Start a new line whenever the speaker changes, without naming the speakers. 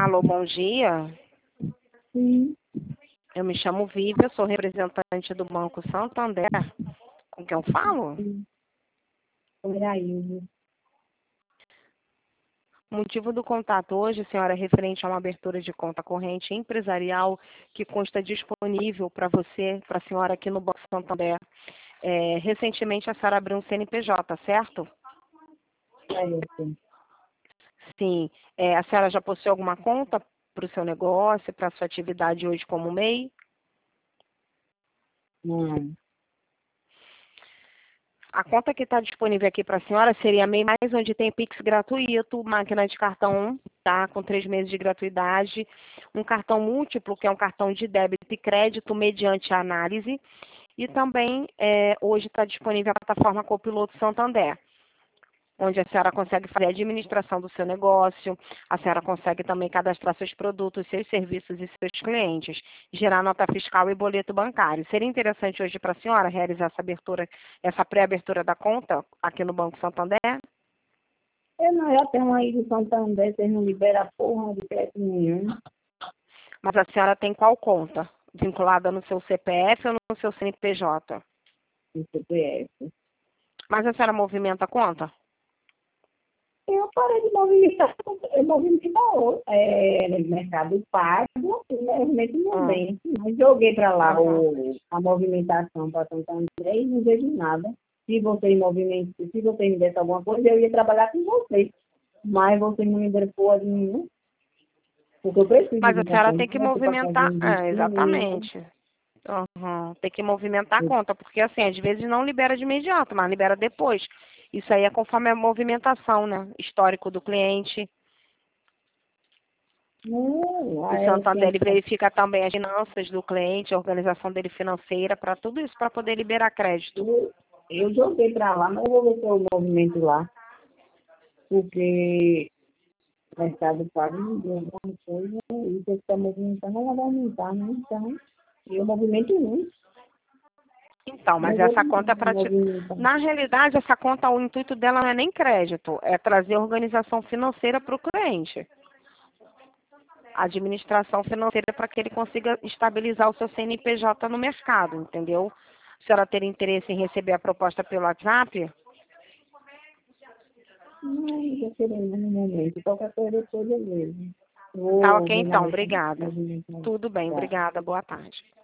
Alô, bom dia.
Sim,
Eu me chamo Vivian, sou representante do Banco Santander. Com quem eu falo?
sim. Iraíldo.
O motivo do contato hoje, senhora, é referente a uma abertura de conta corrente empresarial que consta disponível para você, para a senhora aqui no Banco Santander. Recentemente a senhora abriu um CNPJ, certo?
Certo.
Sim. A senhora já possui alguma conta para o seu negócio, para a sua atividade hoje como MEI?
Não.
A conta que está disponível aqui para a senhora seria a MEI Mais, onde tem Pix gratuito, máquina de cartão, tá? Com 3 meses de gratuidade, um cartão múltiplo, que é um cartão de débito e crédito mediante análise, e também hoje está disponível a plataforma Copiloto Santander, onde a senhora consegue fazer a administração do seu negócio, a senhora consegue também cadastrar seus produtos, seus serviços e seus clientes, gerar nota fiscal e boleto bancário. Seria interessante hoje para a senhora realizar essa abertura, essa pré-abertura da conta aqui no Banco Santander?
Eu não, já tenho aí de Santander, vocês não liberam porra de crédito nenhum.
Mas a senhora tem qual conta? Vinculada no seu CPF ou no seu CNPJ?
No CPF.
Mas a senhora movimenta a conta?
Eu parei de movimentar, eu movimento Mercado Pago, movimento não
Hum,
vem. Mas joguei para lá
uhum.
a movimentação para Santander e não vejo nada. Se você me desse alguma coisa, eu ia trabalhar com você. Mas você não me deu porra de nenhum. Porque eu preciso
Mas a
dessa
senhora tem que
conta para fazer
movimentar,
investimento.
exatamente. Uhum. Tem que movimentar a conta, porque assim, às vezes não libera de imediato, mas libera depois. Isso aí é conforme a movimentação, né? Histórico do cliente.
Não,
O
aí
Santander
tem
ele verifica também as finanças do cliente, a organização dele financeira, para tudo isso, para poder liberar crédito.
eu joguei para lá, mas eu vou ver se eu movimento lá. Porque o Mercado Pago me deu alguma coisa e você está movimentando, ela vai aumentar, né? Então, eu movimento muito.
Então, mas
Mas eu
essa conta é
não
para ti.
movimentar.
Na realidade, essa conta, o intuito dela não é nem crédito, é trazer organização financeira para o cliente. Administração financeira para que ele consiga estabilizar o seu CNPJ no mercado, entendeu? A senhora ter interesse em receber a proposta pelo WhatsApp?
Não estou querendo no momento. Qualquer coisa depois eu vejo.
Tá
Vou
ok,
ver na
então,
rede
obrigada.
movimentação.
Tudo bem,
Tá.
obrigada, boa tarde.